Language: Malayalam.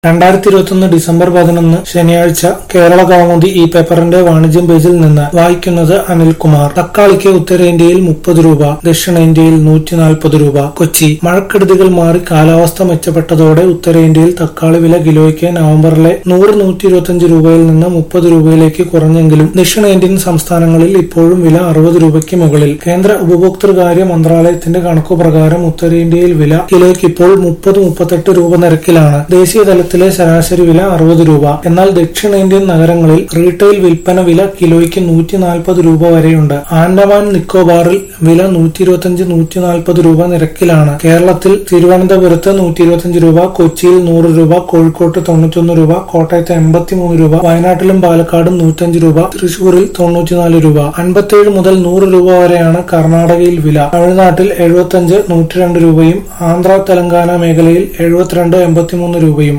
2021 ഡിസംബർ 11 ശനിയാഴ്ച കേരള കൗമുദി ഈ പേപ്പറിന്റെ വാണിജ്യം പേജിൽ നിന്ന് വായിക്കുന്നത് അനിൽകുമാർ. തക്കാളിക്ക് ഉത്തരേന്ത്യയിൽ 30 രൂപ, ദക്ഷിണേന്ത്യയിൽ 140 രൂപ. കൊച്ചി. മഴക്കെടുതികൾ മാറി കാലാവസ്ഥ മെച്ചപ്പെട്ടതോടെ ഉത്തരേന്ത്യയിൽ തക്കാളി വില കിലോയ്ക്ക് നവംബറിലെ 100-125 രൂപയിൽ നിന്ന് 30 രൂപയിലേക്ക് കുറഞ്ഞെങ്കിലും ദക്ഷിണേന്ത്യൻ സംസ്ഥാനങ്ങളിൽ ഇപ്പോഴും വില 60 രൂപയ്ക്ക് മുകളിൽ. കേന്ദ്ര ഉപഭോക്തൃകാര്യ മന്ത്രാലയത്തിന്റെ കണക്കുപ്രകാരം ഉത്തരേന്ത്യയിൽ വില കിലോയ്ക്ക് ഇപ്പോൾ 30-38 രൂപ നിരക്കിലാണ്. ദേശീയ തലത്തിലെ ശരാശരി വില 60 രൂപ. എന്നാൽ ദക്ഷിണേന്ത്യൻ നഗരങ്ങളിൽ റീറ്റെയിൽ വിൽപ്പന വില കിലോയ്ക്ക് 140 രൂപ വരെയുണ്ട്. ആൻഡമാൻ നിക്കോബാറിൽ വില 125-140 രൂപ നിരക്കിലാണ്. കേരളത്തിൽ തിരുവനന്തപുരത്ത് 125 രൂപ, കൊച്ചിയിൽ 100 രൂപ, കോഴിക്കോട്ട് 91 രൂപ, കോട്ടയത്ത് 83 രൂപ, വയനാട്ടിലും പാലക്കാടും 105 രൂപ, തൃശൂരിൽ 94 രൂപ. 57 മുതൽ 100 രൂപ വരെയാണ് കർണാടകയിൽ വില. തമിഴ്നാട്ടിൽ 75-102 രൂപയും ആന്ധ്ര തെലങ്കാന മേഖലയിൽ 72-83 രൂപയും.